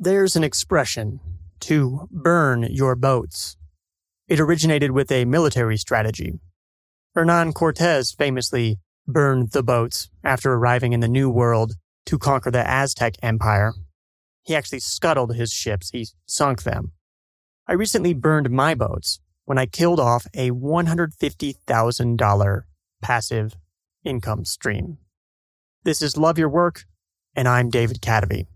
There's an expression, to burn your boats. It originated with a military strategy. Hernan Cortez famously burned the boats after arriving in the New World to conquer the Aztec Empire. He actually scuttled his ships. He sunk them. I recently burned my boats when I killed off a $150,000 passive income stream. This is Love Your Work, and I'm David Cadavy.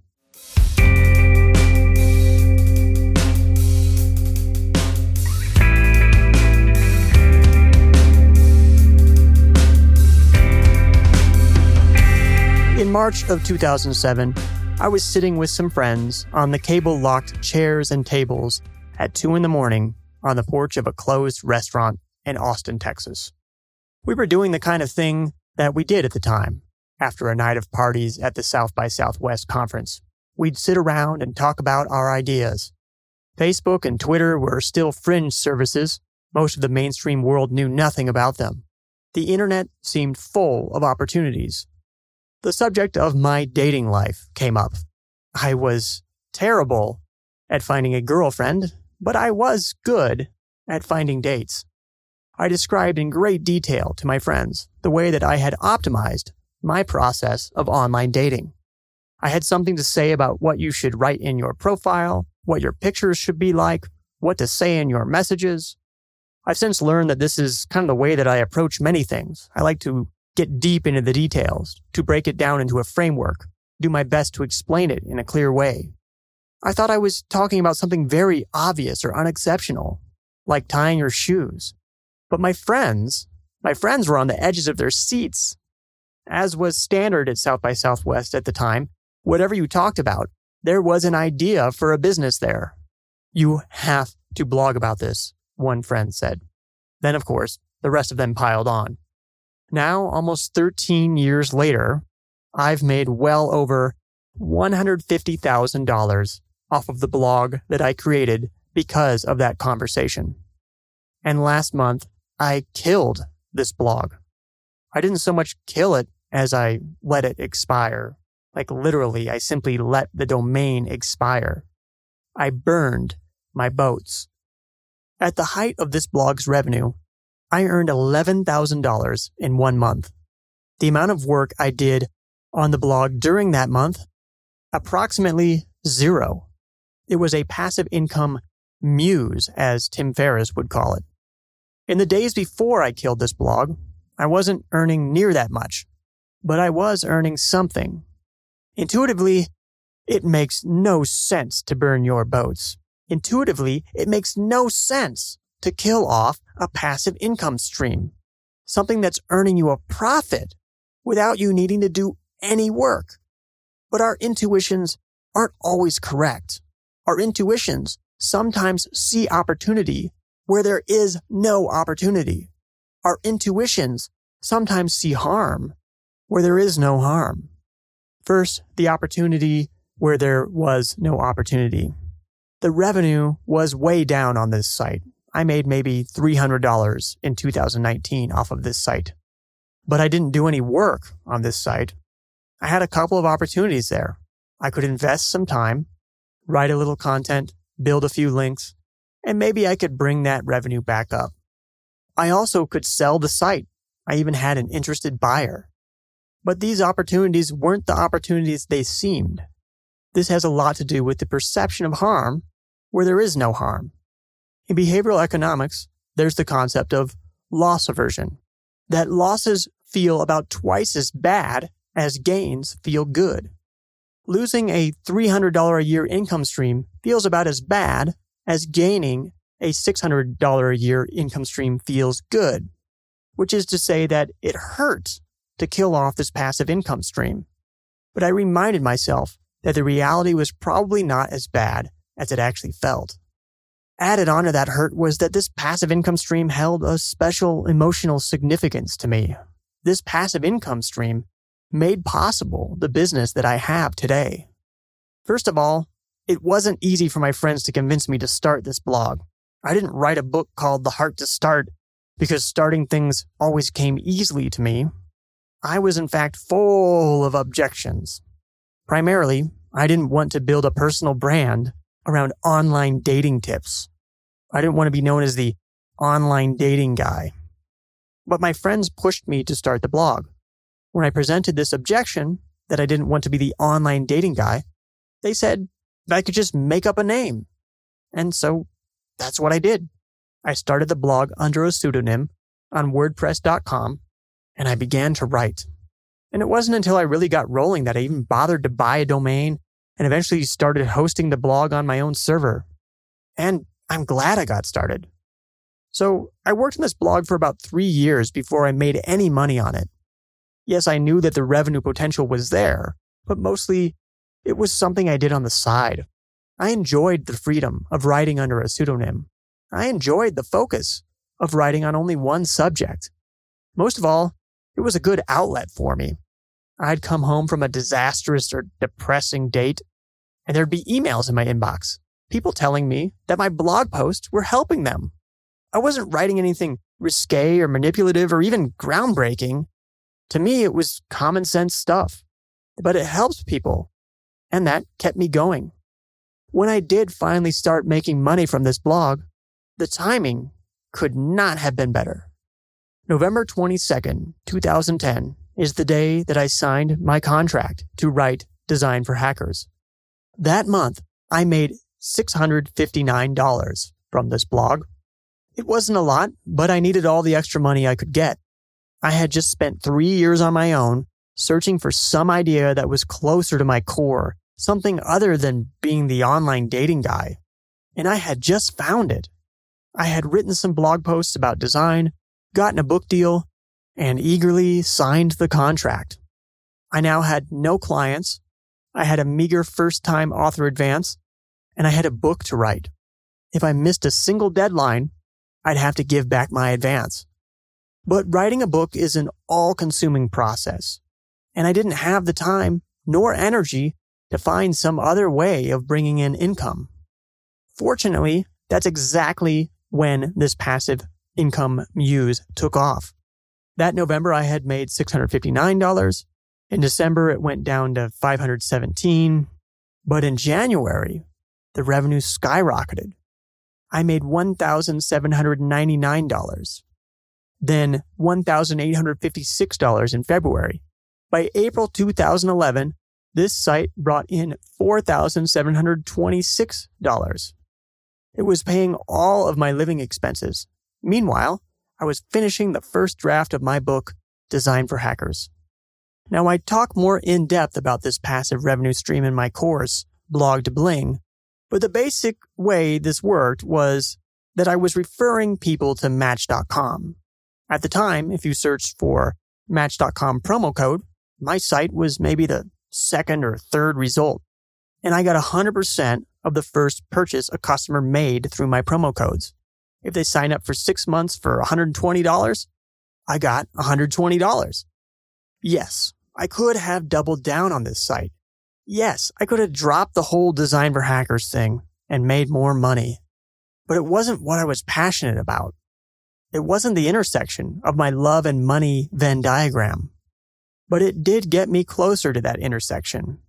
In March of 2007, I was sitting with some friends on the cable-locked chairs and tables at 2 a.m. on the porch of a closed restaurant in Austin, Texas. We were doing the kind of thing that we did at the time. After a night of parties at the South by Southwest conference, we'd sit around and talk about our ideas. Facebook and Twitter were still fringe services. Most of the mainstream world knew nothing about them. The internet seemed full of opportunities. The subject of my dating life came up. I was terrible at finding a girlfriend, but I was good at finding dates. I described in great detail to my friends the way that I had optimized my process of online dating. I had something to say about what you should write in your profile, what your pictures should be like, what to say in your messages. I've since learned that this is kind of the way that I approach many things. I like to get deep into the details, to break it down into a framework, do my best to explain it in a clear way. I thought I was talking about something very obvious or unexceptional, like tying your shoes. But my friends were on the edges of their seats. As was standard at South by Southwest at the time, whatever you talked about, there was an idea for a business there. You have to blog about this, one friend said. Then, of course, the rest of them piled on. Now, almost 13 years later, I've made well over $150,000 off of the blog that I created because of that conversation. And last month, I killed this blog. I didn't so much kill it as I let it expire. Like literally, I simply let the domain expire. I burned my boats. At the height of this blog's revenue, I earned $11,000 in 1 month. The amount of work I did on the blog during that month, approximately 0. It was a passive income muse, as Tim Ferriss would call it. In the days before I killed this blog, I wasn't earning near that much, but I was earning something. Intuitively, it makes no sense to burn your boats. Intuitively, it makes no sense to kill off a passive income stream, something that's earning you a profit without you needing to do any work. But our intuitions aren't always correct. Our intuitions sometimes see opportunity where there is no opportunity. Our intuitions sometimes see harm where there is no harm. First, the opportunity where there was no opportunity. The revenue was way down on this site. I made maybe $300 in 2019 off of this site. But I didn't do any work on this site. I had a couple of opportunities there. I could invest some time, write a little content, build a few links, and maybe I could bring that revenue back up. I also could sell the site. I even had an interested buyer. But these opportunities weren't the opportunities they seemed. This has a lot to do with the perception of harm where there is no harm. In behavioral economics, there's the concept of loss aversion, that losses feel about twice as bad as gains feel good. Losing a $300 a year income stream feels about as bad as gaining a $600 a year income stream feels good, which is to say that it hurts to kill off this passive income stream. But I reminded myself that the reality was probably not as bad as it actually felt. Added onto that hurt was that this passive income stream held a special emotional significance to me. This passive income stream made possible the business that I have today. First of all, it wasn't easy for my friends to convince me to start this blog. I didn't write a book called The Heart to Start because starting things always came easily to me. I was in fact full of objections. Primarily, I didn't want to build a personal brand around online dating tips. I didn't want to be known as the online dating guy. But my friends pushed me to start the blog. When I presented this objection that I didn't want to be the online dating guy, they said I could just make up a name. And so that's what I did. I started the blog under a pseudonym on WordPress.com, and I began to write. And it wasn't until I really got rolling that I even bothered to buy a domain and eventually started hosting the blog on my own server. And I'm glad I got started. So I worked on this blog for about 3 years before I made any money on it. Yes, I knew that the revenue potential was there, but mostly it was something I did on the side. I enjoyed the freedom of writing under a pseudonym. I enjoyed the focus of writing on only one subject. Most of all, it was a good outlet for me. I'd come home from a disastrous or depressing date, and there'd be emails in my inbox, people telling me that my blog posts were helping them. I wasn't writing anything risque or manipulative or even groundbreaking. To me, it was common sense stuff, but it helps people, and that kept me going. When I did finally start making money from this blog, the timing could not have been better. November 22nd, 2010 is the day that I signed my contract to write Design for Hackers. That month, I made $659 from this blog. It wasn't a lot, but I needed all the extra money I could get. I had just spent 3 years on my own, searching for some idea that was closer to my core, something other than being the online dating guy. And I had just found it. I had written some blog posts about design, gotten a book deal, and eagerly signed the contract. I now had no clients, I had a meager first-time author advance, and I had a book to write. If I missed a single deadline, I'd have to give back my advance. But writing a book is an all-consuming process, and I didn't have the time nor energy to find some other way of bringing in income. Fortunately, that's exactly when this passive income muse took off. That November, I had made $659. In December, it went down to $517. But in January, the revenue skyrocketed. I made $1,799. Then $1,856 in February. By April 2011, this site brought in $4,726. It was paying all of my living expenses. Meanwhile, I was finishing the first draft of my book, Design for Hackers. Now, I talk more in depth about this passive revenue stream in my course, Blog to Bling, but the basic way this worked was that I was referring people to Match.com. At the time, if you searched for Match.com promo code, my site was maybe the second or third result, and I got 100% of the first purchase a customer made through my promo codes. If they sign up for 6 months for $120, I got $120. Yes, I could have doubled down on this site. Yes, I could have dropped the whole Design for Hackers thing and made more money. But it wasn't what I was passionate about. It wasn't the intersection of my love and money Venn diagram. But it did get me closer to that intersection.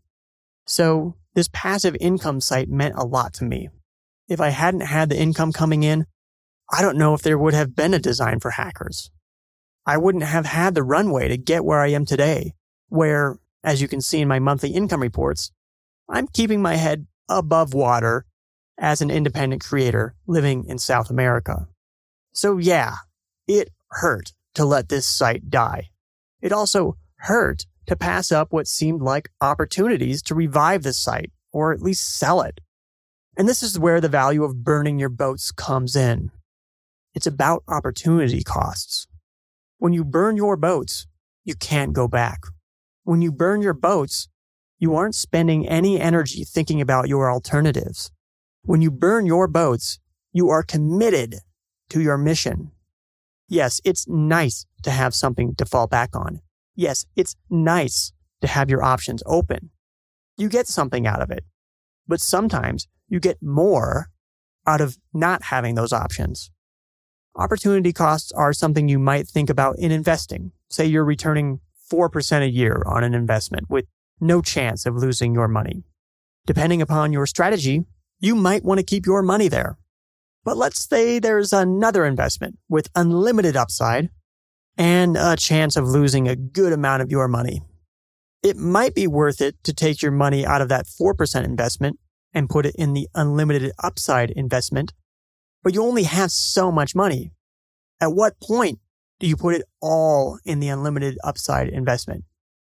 So this passive income site meant a lot to me. If I hadn't had the income coming in, I don't know if there would have been a Design for Hackers. I wouldn't have had the runway to get where I am today, where, as you can see in my monthly income reports, I'm keeping my head above water as an independent creator living in South America. So yeah, it hurt to let this site die. It also hurt to pass up what seemed like opportunities to revive the site, or at least sell it. And this is where the value of burning your boats comes in. It's about opportunity costs. When you burn your boats, you can't go back. When you burn your boats, you aren't spending any energy thinking about your alternatives. When you burn your boats, you are committed to your mission. Yes, it's nice to have something to fall back on. Yes, it's nice to have your options open. You get something out of it. But sometimes you get more out of not having those options. Opportunity costs are something you might think about in investing. Say you're returning 4% a year on an investment with no chance of losing your money. Depending upon your strategy, you might want to keep your money there. But let's say there's another investment with unlimited upside and a chance of losing a good amount of your money. It might be worth it to take your money out of that 4% investment and put it in the unlimited upside investment, but you only have so much money. At what point do you put it all in the unlimited upside investment?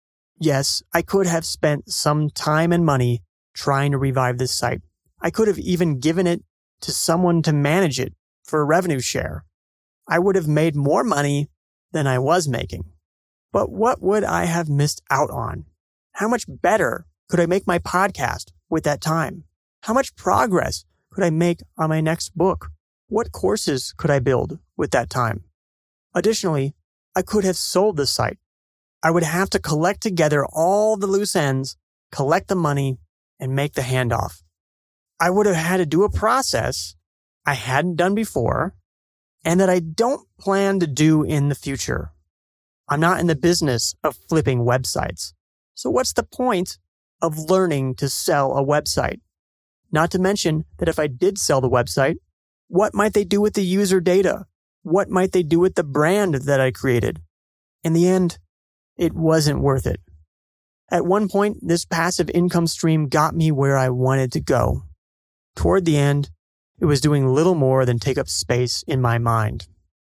Yes, I could have spent some time and money trying to revive this site. I could have even given it to someone to manage it for a revenue share. I would have made more money than I was making. But what would I have missed out on? How much better could I make my podcast with that time? How much progress could I make on my next book? What courses could I build with that time? Additionally, I could have sold the site. I would have to collect together all the loose ends, collect the money, and make the handoff. I would have had to do a process I hadn't done before and that I don't plan to do in the future. I'm not in the business of flipping websites. So what's the point of learning to sell a website? Not to mention that if I did sell the website, what might they do with the user data? What might they do with the brand that I created? In the end, it wasn't worth it. At one point, this passive income stream got me where I wanted to go. Toward the end, it was doing little more than take up space in my mind.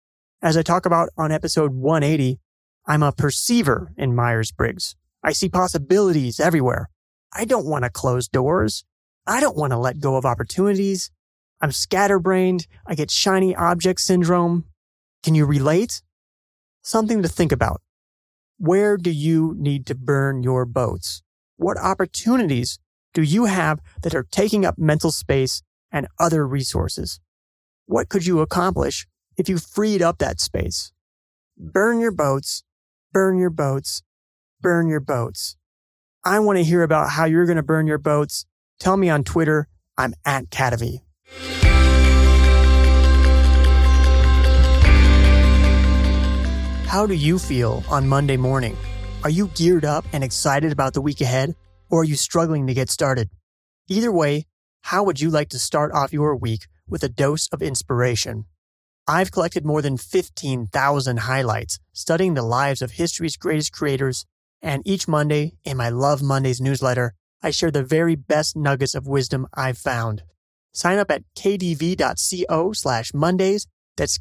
As I talk about on episode 180, I'm a perceiver in Myers-Briggs. I see possibilities everywhere. I don't want to close doors. I don't want to let go of opportunities. I'm scatterbrained. I get shiny object syndrome. Can you relate? Something to think about. Where do you need to burn your boats? What opportunities do you have that are taking up mental space and other resources? What could you accomplish if you freed up that space? Burn your boats, burn your boats, burn your boats. I want to hear about how you're going to burn your boats. Tell me on Twitter. I'm @Cadavy. How do you feel on Monday morning? Are you geared up and excited about the week ahead, or are you struggling to get started? Either way, how would you like to start off your week with a dose of inspiration? I've collected more than 15,000 highlights studying the lives of history's greatest creators, and each Monday in my Love Mondays newsletter, I share the very best nuggets of wisdom I've found. Sign up at kdv.co/Mondays. That's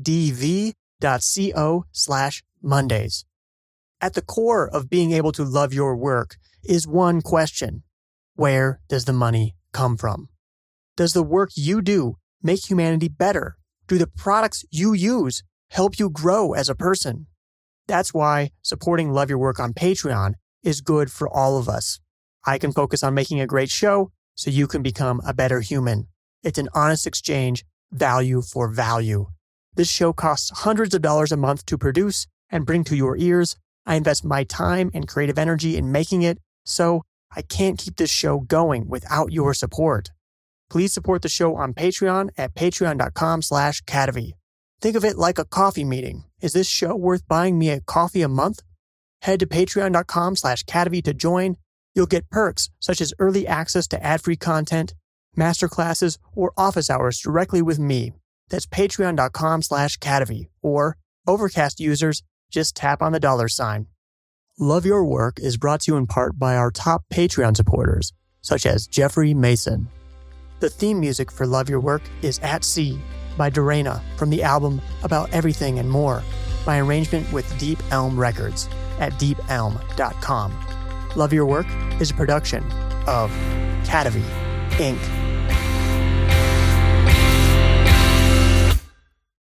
kdv.co/Mondays. At the core of being able to love your work is one question. Where does the money come from? Does the work you do make humanity better? Do the products you use help you grow as a person? That's why supporting Love Your Work on Patreon is good for all of us. I can focus on making a great show so you can become a better human. It's an honest exchange, value for value. This show costs hundreds of dollars a month to produce and bring to your ears. I invest my time and creative energy in making it, so I can't keep this show going without your support. Please support the show on Patreon at patreon.com/Cadavy. Think of it like a coffee meeting. Is this show worth buying me a coffee a month? Head to patreon.com/Cadavy to join. You'll get perks such as early access to ad-free content, masterclasses, or office hours directly with me. That's patreon.com/Cadavy, or Overcast users, just tap on the $sign. Love Your Work is brought to you in part by our top Patreon supporters, such as Jeffrey Mason. The theme music for Love Your Work is At Sea by Dorena from the album About Everything and More, by arrangement with Deep Elm Records at deepelm.com. Love Your Work is a production of Cadavy, Inc.